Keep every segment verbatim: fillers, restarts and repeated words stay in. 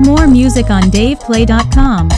More music on dave play dot com.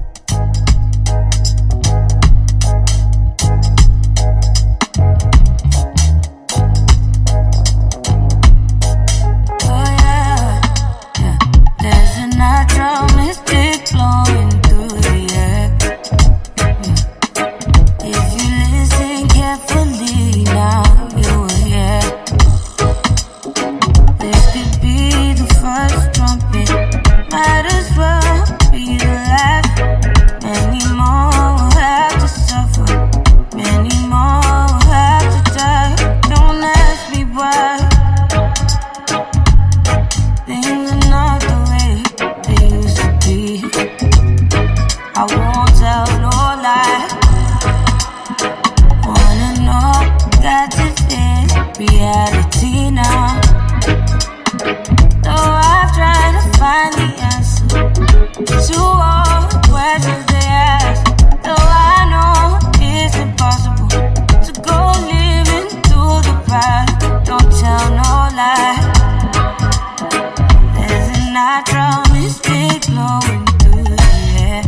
Reality now. Though I've tried to find the answer to all the questions they ask. Though I know it's impossible to go living through the past. Don't tell no lie. There's a natural mystic flowing through the air.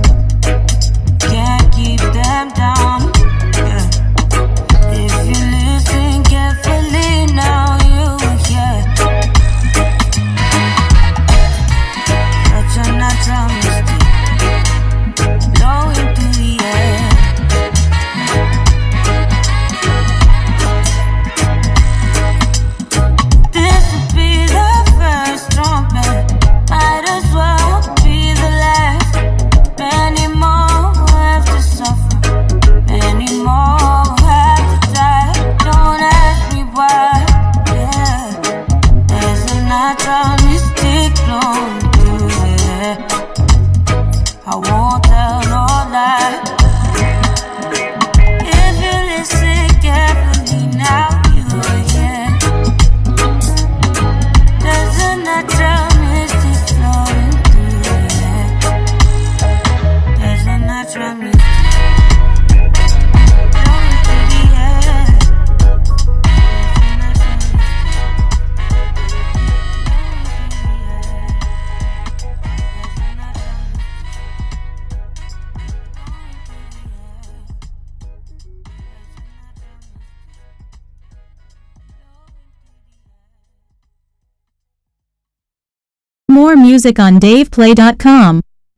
Can't keep them down. If you listen carefully now, you will hear such a natural mystic blowing through the air. This would be the first trumpet, might as well be the last. Many more will have to suffer, many more will have to die. Don't ask me why, yeah. There's a natural mystic flowing through the air. I won't tell no lie. If you listen carefully now, you will hear there's a natural mystic flowing through the air. There's a natural mystic flowing through the air. More music on dave play dot com.